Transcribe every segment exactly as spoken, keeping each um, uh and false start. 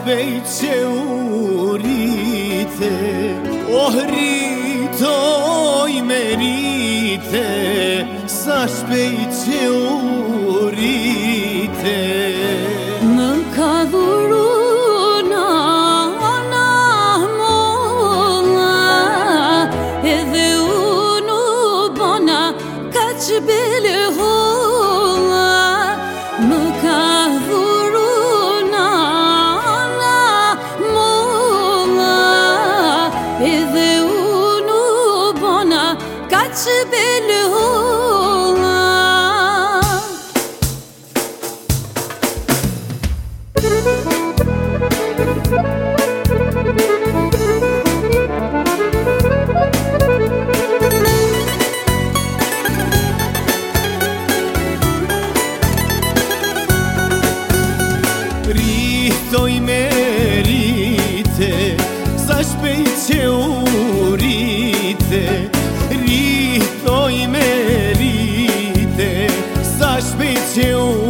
shpejt që urite, oh rritoj me rite, sa shpejt që urite. Më ka dhuru nana molla, edhe unë u bona ka që bile holla. Më ka dhuru nana molla, edhe unë u bona ka që bile holla. Rritoj me rite, sa shpejt që urite. Rritoj me rite, sa shpejt që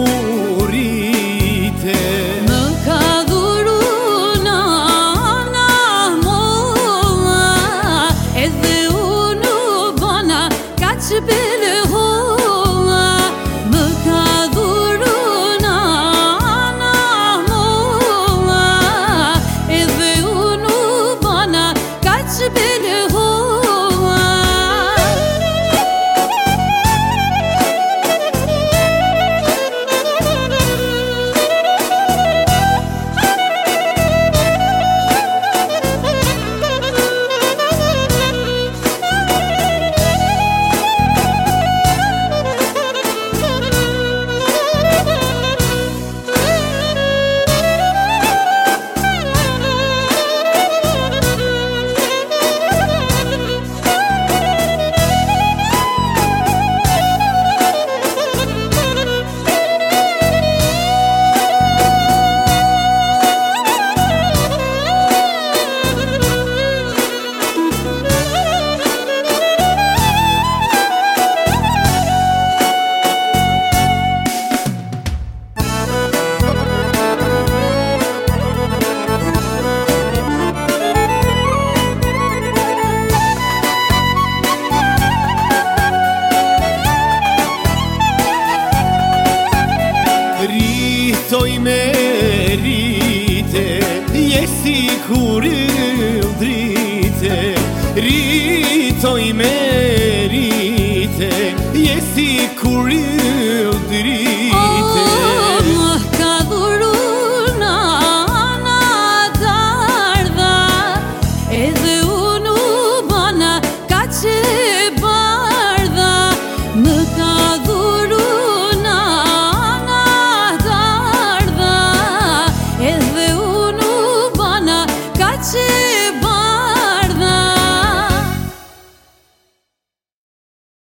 urite. Më ka dhuru nana molla, edhe unë u bona ka që bile holla. Më ka dhuru nana molla, edhe unë u bona ka që bile holla. Rritoj me rite, je si kur ildrite.